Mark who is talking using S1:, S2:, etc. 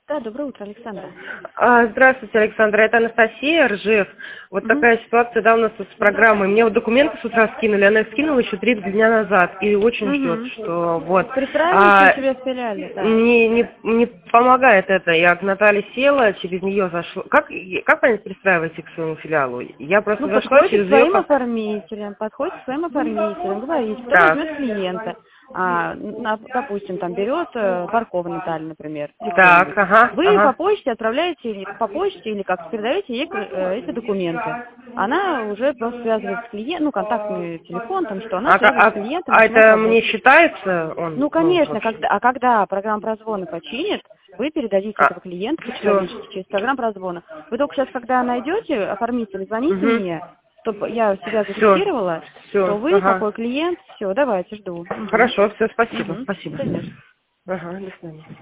S1: Да, доброе утро, Александра.
S2: Здравствуйте, Александра, это Анастасия, Ржев. Вот такая ситуация, да, у нас тут с программой. Мне вот документы с утра скинули, она их скинула еще 30 дня назад и очень ждет, что вот.
S1: Пристраиваете у себя в филиале, да.
S2: Не помогает это. Я к Наталье села, через нее зашла. Как понять, пристраиваете к своему филиалу? Я просто зашла
S1: подходите
S2: через
S1: к своим
S2: ее...
S1: оформителям, говорите, кто
S2: Так.
S1: возьмет клиента. Допустим, там берет Баркова Наталья, например, или
S2: Так,
S1: кто-нибудь. Вы
S2: ага.
S1: по почте отправляете, или как-то передаете ей эти документы. Она уже просто связывается с клиентом, контактный телефон, там что, она связывается с клиентом,
S2: А
S1: начинает
S2: это мне
S1: работать.
S2: считается он?
S1: Конечно,
S2: Вообще?
S1: когда программа прозвона починит, вы передадите этого клиента
S2: Все.
S1: по-человечески через программу прозвона. Вы только сейчас, когда найдете оформителя, звоните
S2: Угу.
S1: мне, чтобы я себя
S2: Все.
S1: зафиксировала, что
S2: Все.
S1: вы
S2: Ага.
S1: такой клиент. Все, давайте, жду.
S2: Хорошо, все, спасибо.
S1: Мгм.
S2: Спасибо.
S1: Конечно.
S2: Ага, до свидания.